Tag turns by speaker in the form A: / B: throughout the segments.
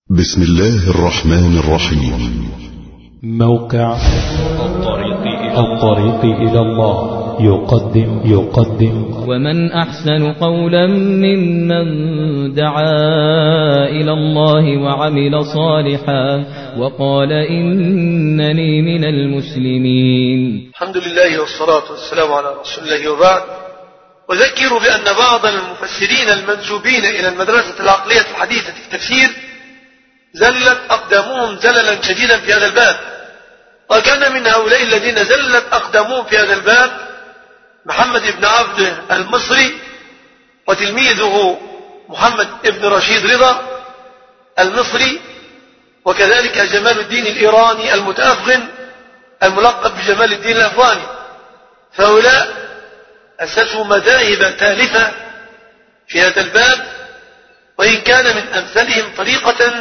A: بسم الله الرحمن الرحيم.
B: موقع الطريق إلى الله يقدم
C: ومن أحسن قولا ممن دعا إلى الله وعمل صالحا وقال إنني من المسلمين.
D: الحمد لله والصلاة والسلام على رسول الله وبعد. وذكر بأن بعض المفسرين المنسوبين إلى المدرسة العقلية الحديثة في التفسير زلت أقدامهم زللا شديدا في هذا الباب، وكان من هؤلاء الذين زلت أقدامهم في هذا الباب محمد بن عبد المصري وتلميذه محمد بن رشيد رضا المصري، وكذلك جمال الدين الإيراني المتأفغن الملقب بجمال الدين الأفغاني. فهؤلاء أسسوا مذاهب تالفة في هذا الباب، وإن كان من أمثلهم طريقة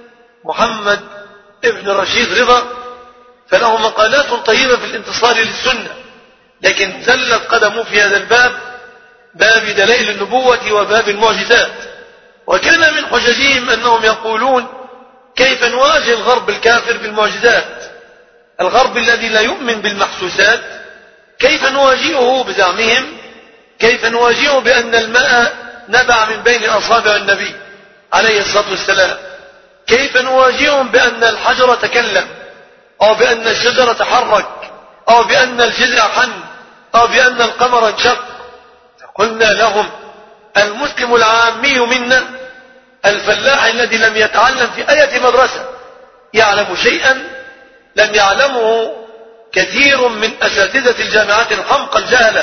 D: محمد ابن رشيد رضا فله مقالات طيبة في الانتصار للسنة، لكن زلت قدمه في هذا الباب، باب دلائل النبوة وباب المعجزات. وكان من حججهم أنهم يقولون كيف نواجه الغرب الكافر بالمعجزات، الغرب الذي لا يؤمن بالمحسوسات كيف نواجهه بزعمهم، كيف نواجهه بأن الماء نبع من بين أصابع النبي عليه الصلاة والسلام، كيف نواجههم بأن الحجر تكلم، أو بأن الشجرة تحرك، أو بأن الجذع حن، أو بأن القمر انشق. قلنا لهم المسلم العامي منا الفلاح الذي لم يتعلم في أي مدرسة يعلم شيئا لم يعلمه كثير من أساتذة الجامعات الحمقى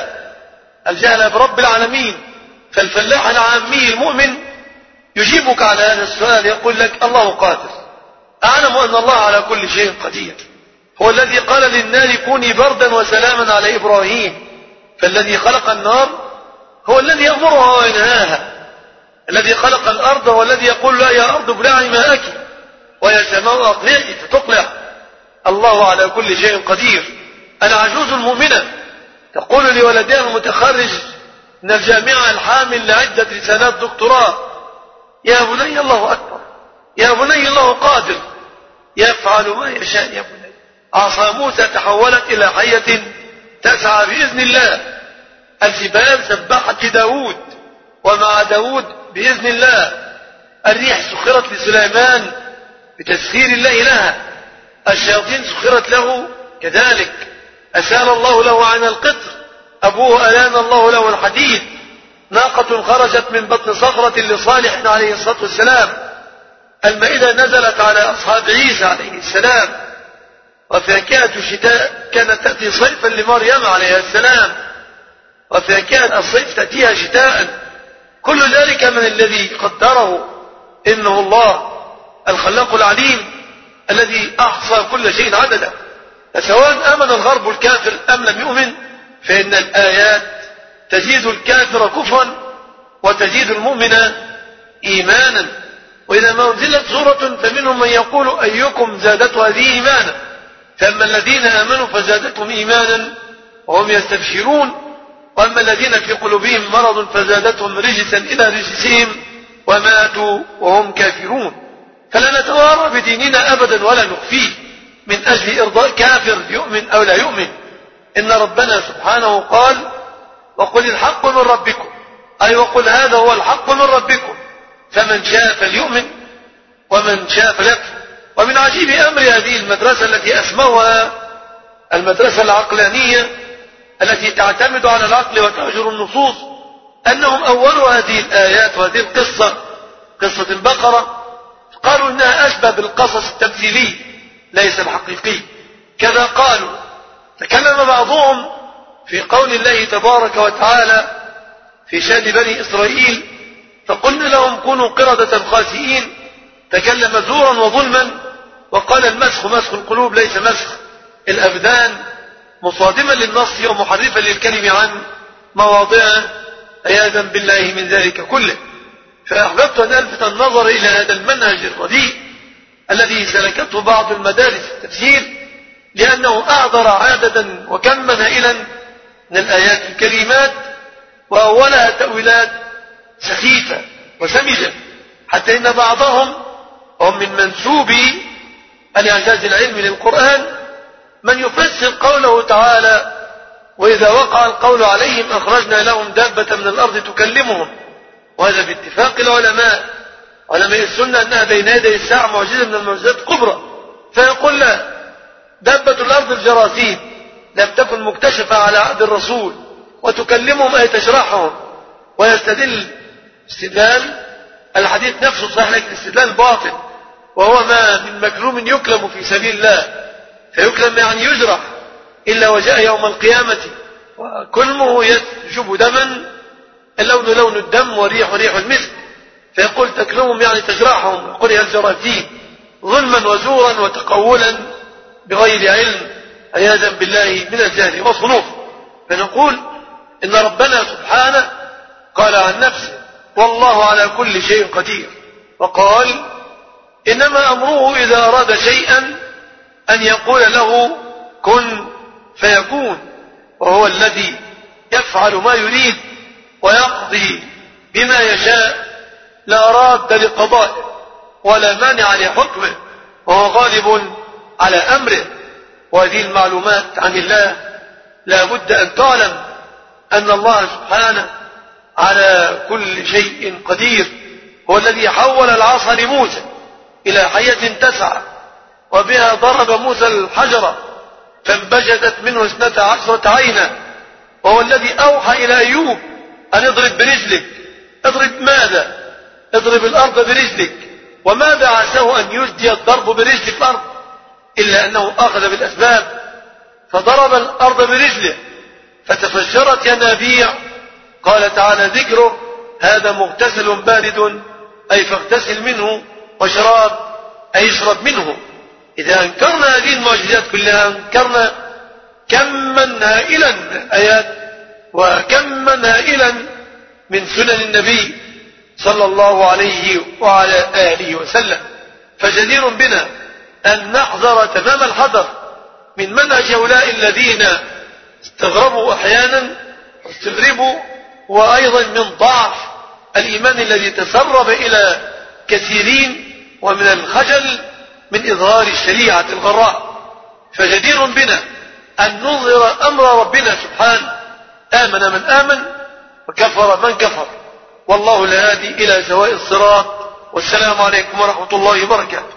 D: الجهلة برب العالمين. فالفلاح العامي المؤمن يجيبك على هذا السؤال، يقول لك الله قادر، أعلم أن الله على كل شيء قدير، هو الذي قال للنار كوني بردا وسلاما على إبراهيم. فالذي خلق النار هو الذي يأمرها وينهاها، الذي خلق الأرض هو الذي يقول لا يا أرض ابلعي ماءك ويا سماء أقلعي فتقلع. الله على كل شيء قدير. العجوز المؤمنة تقول لولدها المتخرج من الجامعة الحامل لعدة رسالات دكتوراه يا بني الله أكبر، يا بني الله قادر، يفعل ما يشاء يا بني. عصا موسى تحولت إلى حية تسعى بإذن الله، الجبال سبحت لداود ومع داود بإذن الله، الريح سخرت لسليمان بتسخير الله لها، الشياطين سخرت له كذلك، أسال الله له عن القطر، أبوه ألان الله له الحديد، ناقة خرجت من بطن صخرة لصالح عليه الصلاة والسلام، المائدة نزلت على أصحاب عيسى عليه السلام، وفاكهة الشتاء كانت تأتي صيفا لمريم عليه السلام، وفاكهة الصيف تأتيها شتاء. كل ذلك من الذي قدره إنه الله الخلاق العليم الذي أحصى كل شيء عددا. فسواء آمن الغرب الكافر أم لم يؤمن فإن الآيات تزيد الكافر كفرا وتزيد المؤمن إيمانا. وإذا ما أنزلت سورة فمنهم من يقول أيكم زادته هذه إيمانا، فأما الذين آمنوا فزادتهم إيمانا وهم يستبشرون، وأما الذين في قلوبهم مرض فزادتهم رجسا إلى رجسهم وماتوا وهم كافرون. فلا نتوارى بديننا أبدا ولا نخفيه من أجل إرضاء كافر يؤمن أو لا يؤمن. إن ربنا سبحانه قال وقل الحق من ربكم، أي وقل هذا هو الحق من ربكم، فمن شاء فليؤمن ومن شاء فليكفر. ومن عجيب أمر هذه المدرسة التي أسموها المدرسة العقلانية التي تعتمد على العقل وتهجر النصوص أنهم أولوا هذه الآيات وهذه القصة، قصة البقرة، قالوا إنها أشبه بالقصص التمثيلي ليس الحقيقي. كذا قالوا. تكلم بعضهم في قول الله تبارك وتعالى في شأن بني إسرائيل فقلنا لهم كونوا قردة خاسئين، تكلم زورا وظلما، وقال المسخ مسخ القلوب ليس مسخ الأبدان، مصادما للنص ومحرفا للكلم عن مواضعه، عياذا بالله من ذلك كله. فأحببت أن ألفت النظر إلى هذا المنهج الرديء الذي سلكته بعض المدارس التفسير، لأنه أعذر عادة وكما هائلا من الآيات الكريمات، وأولها تأويلات سخيفة وسمجة، حتى إن بعضهم وهم من منسوبي الإعجاز العلمي للقرآن من يفسر قوله تعالى وإذا وقع القول عليهم أخرجنا لهم دابة من الأرض تكلمهم، وهذا باتفاق العلماء علماء السنة أنها بين يدي الساعة معجزة من المعجزات الكبرى. فيقول لا، دابة الأرض الجراثيم لم تكن مكتشفة على عهد الرسول وتكلمهم أي تشرحهم، ويستدل استدلال الحديث نفسه صحيح لكن استدلال باطل، وهو ما من مكروم يكلم في سبيل الله، فيكلم يعني يجرح، إلا وجاء يوم القيامة وكلمه يشب دما، اللون لون الدم وريح ريح المسك، فيقول تكلمهم يعني تجرحهم، يقول هي الجراثيم ظلما وزورا وتقولا بغير علم عياذا بالله من الجهل والصنوف. فنقول إن ربنا سبحانه قال عن نفسه والله على كل شيء قدير، وقال إنما أمره إذا أراد شيئا أن يقول له كن فيكون، وهو الذي يفعل ما يريد ويقضي بما يشاء، لا راد لقضائه ولا مانع لحكمه، وهو غالب على أمره. وهذه المعلومات عن الله لا بد أن تعلم أن الله سبحانه على كل شيء قدير، هو الذي حول العصا لموسى إلى حية تسعى، وبها ضرب موسى الحجر فانبجست منه 12 عينا، وهو الذي أوحى إلى أيوب أن اضرب برجلك. اضرب ماذا؟ اضرب الأرض برجلك. وماذا عساه أن يجدي الضرب برجل الأرض إلا أنه أخذ بالأسباب، فضرب الأرض برجله فتفجرت ينابيع. قال تعالى ذكره هذا مغتسل بارد أي فاغتسل منه، وشراب أي اشرب منه. إذا أنكرنا هذه المعجزات كلها أنكرنا كما هائلا من الآيات وكما هائلا من سنن النبي صلى الله عليه وعلى آله وسلم. فجدير بنا أن نحذر تمام الحذر من منهج هؤلاء الذين استغربوا أحيانا واستغربوا، وأيضا من ضعف الإيمان الذي تسرب إلى كثيرين، ومن الخجل من إظهار الشريعة الغراء. فجدير بنا أن نظهر أمر ربنا سبحانه، آمن من آمن وكفر من كفر، والله الهادي إلى سواء الصراط. والسلام عليكم ورحمة الله وبركاته.